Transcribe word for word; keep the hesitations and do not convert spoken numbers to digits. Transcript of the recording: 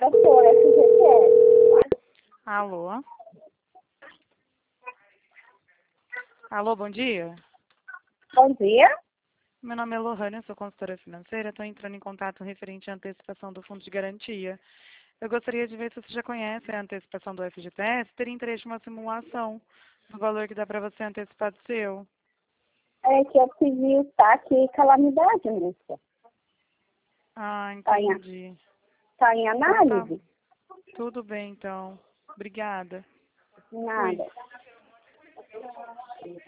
eu sou F G T S. Alô? Alô, bom dia. Bom dia. Meu nome é Lohane, eu sou consultora financeira. Estou entrando em contato referente à antecipação do fundo de garantia. Eu gostaria de ver se você já conhece a antecipação do F G T S. Teria interesse em uma simulação do valor que dá para você antecipar do seu. É que eu preciso estar aqui calamidade, moça. Ah, Tá em, entendi. tá em Então tá. análise? Tudo bem, então. Obrigada. Fui. Nada.